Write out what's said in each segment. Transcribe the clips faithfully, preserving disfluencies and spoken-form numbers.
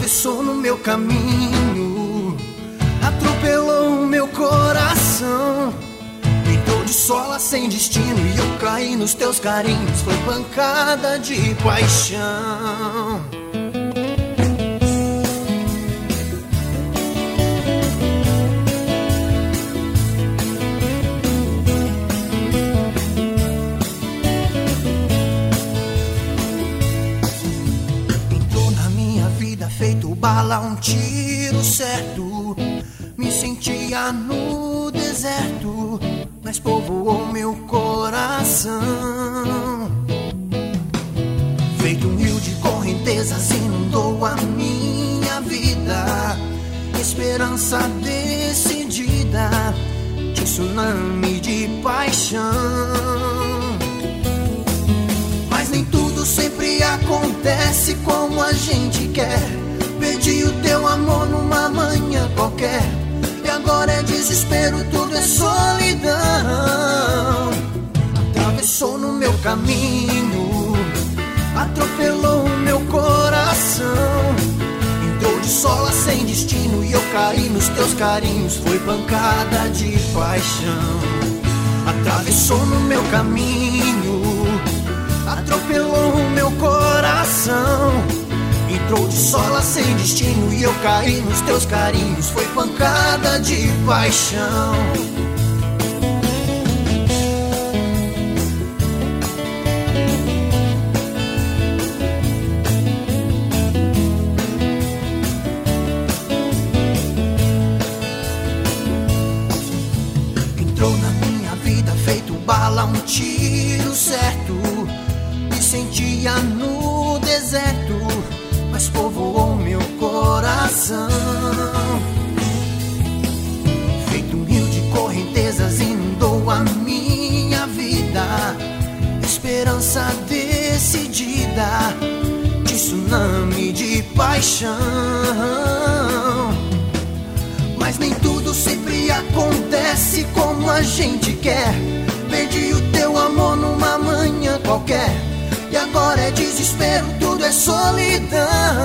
atravessou no meu caminho, atropelou o meu coração, entrou de sola sem destino e eu caí nos teus carinhos. Foi pancada de paixão. Feito bala, um tiro certo. Me sentia no deserto, mas povoou meu coração. Feito um rio de correntezas, inundou a minha vida. Esperança decidida, de tsunami de paixão. Mas nem tudo sempre acontece como a gente quer. Perdi o teu amor numa manhã qualquer, e agora é desespero, tudo é solidão. Atravessou no meu caminho, atropelou o meu coração, entrou de sola sem destino e eu caí nos teus carinhos. Foi pancada de paixão. Atravessou no meu caminho, atropelou o meu coração, entrou de sola sem destino e eu caí nos teus carinhos. Foi pancada de paixão. Entrou na minha vida feito bala, um tiro certo. Me sentia no deserto, mas povoou meu coração. Feito um rio de correntezas, inundou a minha vida. Esperança decidida, de tsunami de paixão. Mas nem tudo sempre acontece como a gente quer. Perdi o teu amor numa manhã qualquer, e agora é desespero, tudo é solidão.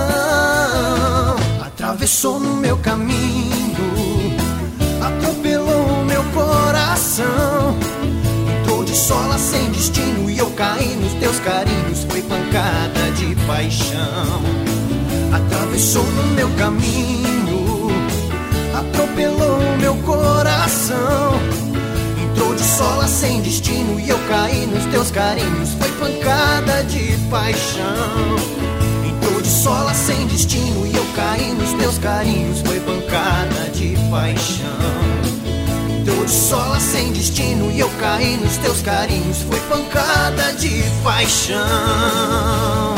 Atravessou no meu caminho, atropelou o meu coração, entrou de sola sem destino e eu caí nos teus carinhos. Foi pancada de paixão. Atravessou no meu caminho, atropelou o meu coração, entrou de sola sem destino e eu caí nos teus carinhos. Foi pancada de paixão. Entrou de sola sem destino e eu caí nos teus carinhos. Foi pancada de paixão. Entrou de sola sem destino e eu caí nos teus carinhos. Foi pancada de paixão.